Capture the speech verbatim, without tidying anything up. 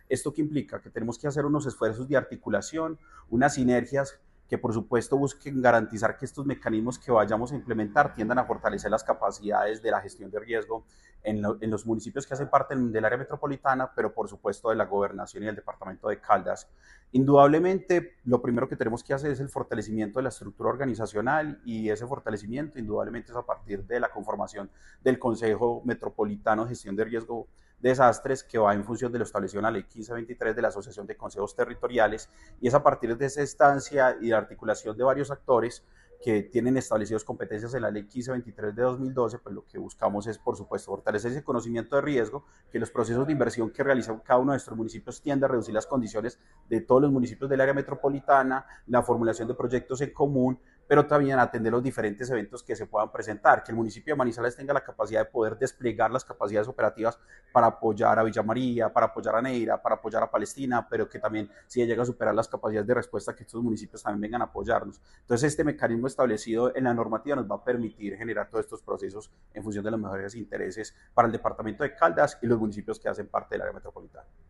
¿Esto qué implica? Que tenemos que hacer unos esfuerzos de articulación, unas sinergias que por supuesto busquen garantizar que estos mecanismos que vayamos a implementar tiendan a fortalecer las capacidades de la gestión de riesgo en, lo, en los municipios que hacen parte del área metropolitana, pero por supuesto de la gobernación y del departamento de Caldas. Indudablemente, lo primero que tenemos que hacer es el fortalecimiento de la estructura organizacional y ese fortalecimiento indudablemente es a partir de la conformación del Consejo Metropolitano de Gestión de Riesgo de Desastres, que va en función de lo establecido en la ley quince veintitrés de la Asociación de Consejos Territoriales, y es a partir de esa instancia y de articulación de varios actores que tienen establecidos competencias en la ley quince veintitrés de dos mil doce, pues lo que buscamos es, por supuesto, fortalecer ese conocimiento de riesgo, que los procesos de inversión que realizan cada uno de nuestros municipios tiende a reducir las condiciones de todos los municipios del área metropolitana, la formulación de proyectos en común, pero también atender los diferentes eventos que se puedan presentar, que el municipio de Manizales tenga la capacidad de poder desplegar las capacidades operativas para apoyar a Villa María, para apoyar a Neira, para apoyar a Palestina, pero que también si llega a superar las capacidades de respuesta, que estos municipios también vengan a apoyarnos. Entonces este mecanismo establecido en la normativa nos va a permitir generar todos estos procesos en función de los mejores intereses para el departamento de Caldas y los municipios que hacen parte del área metropolitana.